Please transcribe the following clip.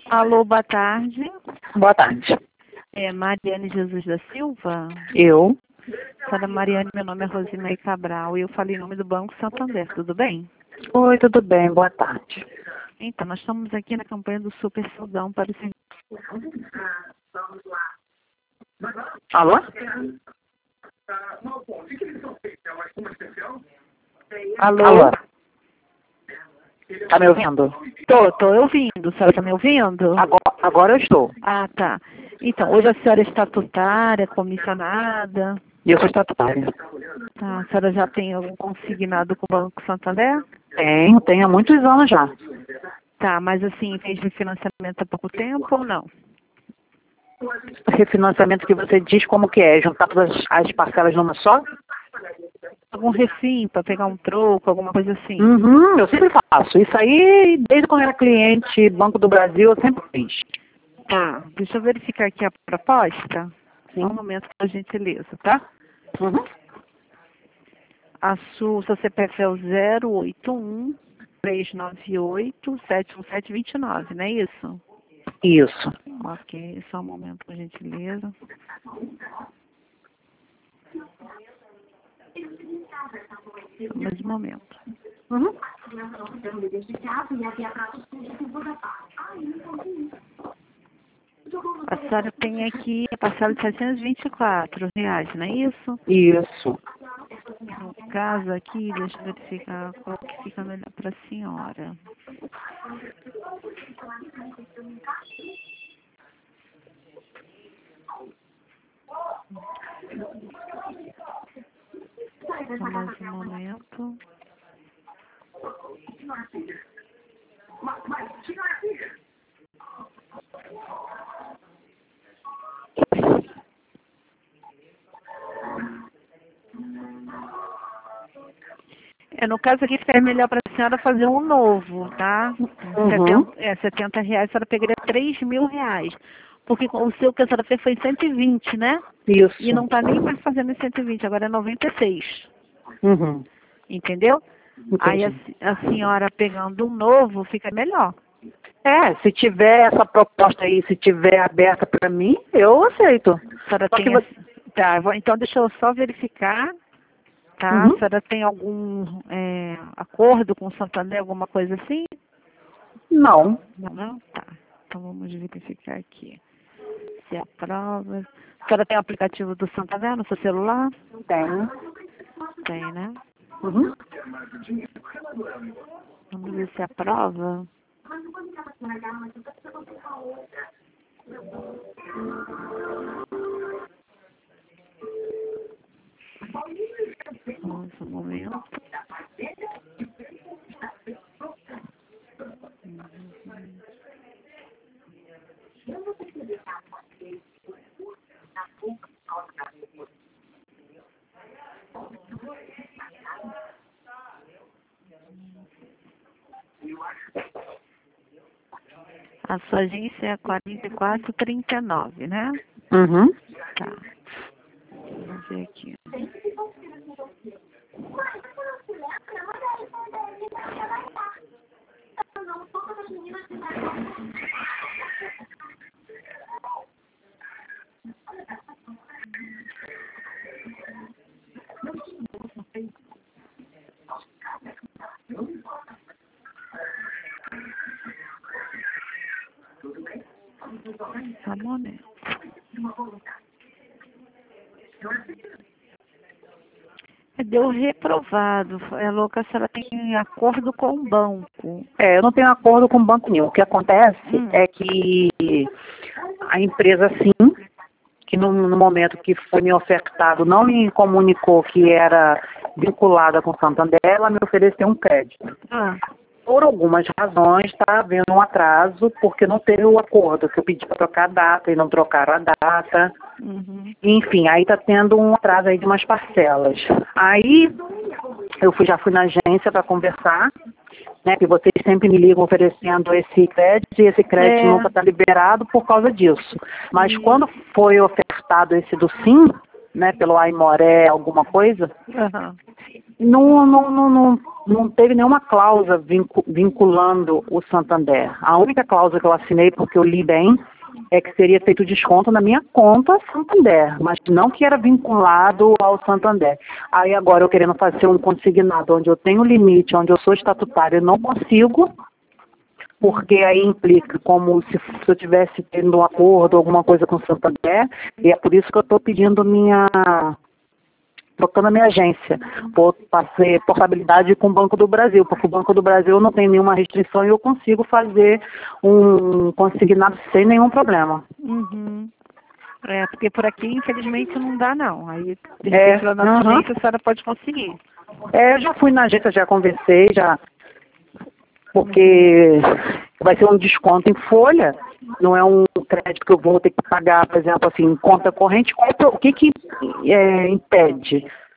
Alô, boa tarde. Boa tarde. É Mariane Jesus da Silva? Eu? Senhora Mariane, meu nome é Rosimeire Cabral e eu falei em nome do Banco Santander, tudo bem? Oi, tudo bem? Boa tarde. Então, nós estamos aqui na campanha do Super Saudão para o senhor. Alô? Alô? Alô? Tá me ouvindo? Tô ouvindo. A senhora está me ouvindo? Agora eu estou. Ah, tá. Então, hoje a senhora é estatutária, comissionada. E eu sou estatutária. Tá. A senhora já tem algum consignado com o Banco Santander? Tenho há muitos anos já. Tá, mas assim, fez refinanciamento há pouco tempo ou não? Refinanciamento que você diz como que é? Juntar todas as parcelas numa só? Algum refim para pegar um troco, alguma coisa assim? Eu sempre faço. Isso aí, desde quando eu era cliente Banco do Brasil, eu sempre fiz. Tá, deixa eu verificar aqui a proposta. Só um momento, por gentileza, tá? Uhum. O seu CPF é o 081 398 71729, não é isso? Isso. Ok, só um momento, por gentileza. Só mais um momento. Uhum. A senhora tem aqui a parcela de R$ 724, não é isso? Isso. No caso aqui, deixa eu verificar qual que fica melhor para a senhora. Só mais um momento. No caso aqui fica melhor para a senhora fazer um novo, tá? Uhum. R$ 70, a senhora pegaria R$ 3.000. Porque o seu que a senhora fez foi 120, né? Isso. E não está nem mais fazendo 120, agora é 96. Uhum. Entendeu? Aí Entendi. a senhora pegando um novo fica melhor. Se tiver essa proposta aí, se tiver aberta para mim, eu aceito. A senhora Só que tem você... Tá, então deixa eu só verificar, tá? A Uhum. senhora tem algum acordo com o Santander, alguma coisa assim? Não. Não, não? Tá. Então vamos verificar aqui. Se aprova. A senhora tem o aplicativo do Santander no seu celular? Tenho. Tem, né? Uhum. Vamos ver se aprova. Vamos um momento. A sua agência é 4439, né? Uhum. Tá. Vamos ver aqui. Só um momento. Deu reprovado. É louca, a senhora tem acordo com o banco. Eu não tenho acordo com banco nenhum. O que acontece Hum. é que a empresa, sim, que no momento que foi me ofertado, não me comunicou que era vinculada com o Santander, ela me ofereceu um crédito. Ah, Por algumas razões, está havendo um atraso, porque não teve o acordo, que eu pedi para trocar a data e não trocaram a data. uhum. Enfim, aí está tendo um atraso aí de umas parcelas. Aí eu já fui na agência para conversar, né, que vocês sempre me ligam oferecendo esse crédito, e esse crédito nunca está liberado por causa disso. Mas quando foi ofertado esse do SIM, né, pelo Aimoré, alguma coisa, Aham. não teve nenhuma cláusula vinculando o Santander. A única cláusula que eu assinei, porque eu li bem, é que seria feito desconto na minha conta Santander, mas não que era vinculado ao Santander. Aí agora eu querendo fazer um consignado onde eu tenho limite, onde eu sou estatutário, eu não consigo, porque aí implica como se eu tivesse tendo um acordo, alguma coisa com o Santander, e é por isso que eu estou pedindo trocando a minha agência, para ser portabilidade com o Banco do Brasil, porque o Banco do Brasil não tem nenhuma restrição e eu consigo fazer um consignado sem nenhum problema. Uhum. É, porque por aqui, infelizmente, não dá, não. Aí, de repente, lá na Aham. agência, a senhora pode conseguir. Eu já fui na agência, já conversei, porque vai ser um desconto em folha, não é um crédito que eu vou ter que pagar, por exemplo, assim, em conta corrente. O que impede?